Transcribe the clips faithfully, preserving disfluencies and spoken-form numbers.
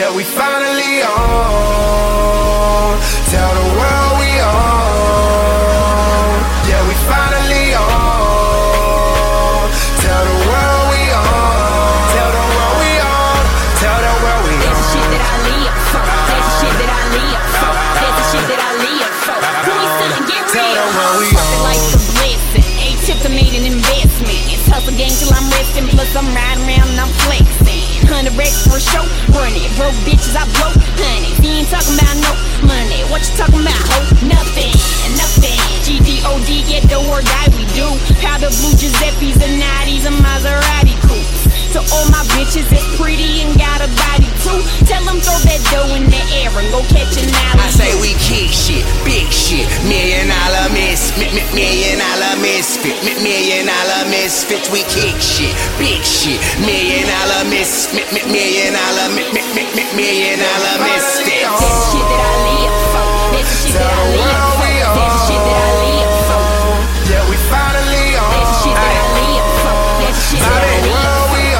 Yeah, we finally on. Tell the world we on. Yeah, we finally on. Tell the world we on. Tell the world we on. Tell the world we on. That's the shit that I live for. That's the shit that I live for. That's the shit that I live for. Who we something get real? Tell the world we Fuck it like a blessing. A-tip to made an investment. It's hustle gang till I'm resting. Plus I'm riding around and I'm flexing. Hundred racks for a show, run it. Broke bitches, I blow honey. You ain't talking about no money. What you talking about, ho? Nothing, nothing. G D O D, get the word guy we do. Powder blue Giuseppe's and Natties and Maserati coupes. To all my bitches that's pretty and got a body too. Tell them throw that dough in the air and go catch an alley. I say we kick shit, big shit, million dollar miss, mi- mi- million dollar misfit, mi- million dollar misfits. We kick shit, big shit, million dollar miss, mi- mi- million dollar mi- mi- mi- mi- million dollar misfits. That's the shit that I live for. That's the shit that I live for. That's the shit that I live for. Yeah, we finally on. That's the shit that I live for. That's the shit that I live for.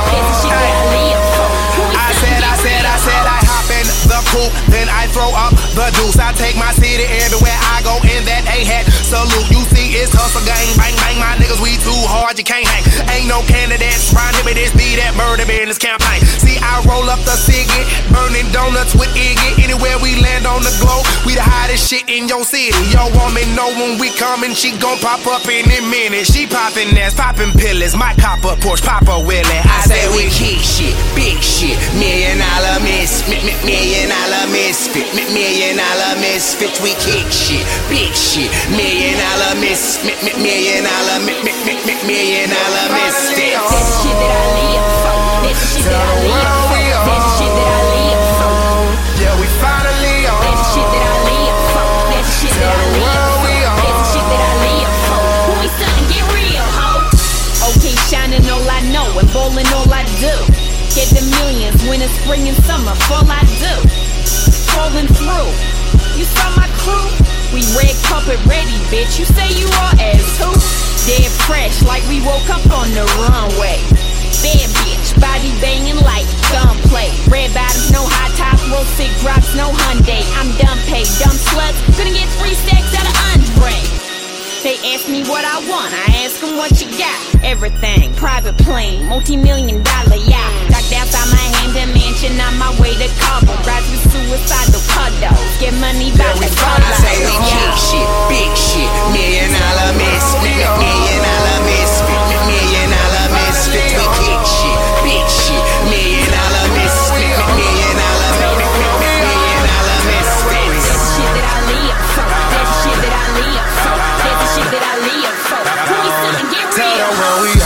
I said, I said, I said, I hop in the coupe, then I throw up the deuce. I take my city everywhere I go in that A-hat salute. You see, it's hustle gang, bang, bang, my niggas, we too hard, you can't hang. Ain't no candidates round here, but this be that murder business campaign. See, I roll up the ciggy, burning donuts with Iggy. Anywhere we land on the globe, we the hottest shit in your city. Your woman know when we coming, she gon' pop up in a minute. She poppin' ass, poppin' pillars, my cop up Porsche, Papa Willie. I say we kick shit, big shit, million dollar miss, mi- mi- million dollar misfit, mi- million dollar misfits. We kick shit, big shit, million dollar miss, mi- mi- million dollar mi- mi- mi- mi- million dollar misfits. That's the shit that I live for. That's the shit that I live for. That's the shit that I live for. Yeah, we finally on. That's the shit that I live for. That's the shit that I live for. That's the shit that I live for. Who we something get real, ho? Okay, shining all I know and bowling all I do. Get the millions, winter, spring, and summer, all I do. Rolling through. You saw my crew? We red carpet ready, bitch. You say you all ass who? Dead fresh, like we woke up on the runway. Bad bitch, body banging like gunplay. Red bottoms, no high tops, roll sick drops, no Hyundai. I'm dumb paid, dumb sluts. Couldn't get three stacks out of Andre. They ask me what I want, I ask them what you got. Everything, private plane, multi-million dollar yacht. Docked outside my Hampton mansion, on my way to Cabo. Drive with suicidal cuddles, get money by the I say we kick shit, big shit, million dollar miss, mi- mi- million dollar misfit, mi- million dollar misfits. We kick shit, big shit, million dollar miss, mi- mi- million dollar mi- mi- mi- mi- million dollar misfits. That's the shit that I live for. That's the shit that I live for. That's the shit that I live for. Who we something get Tell real? the world we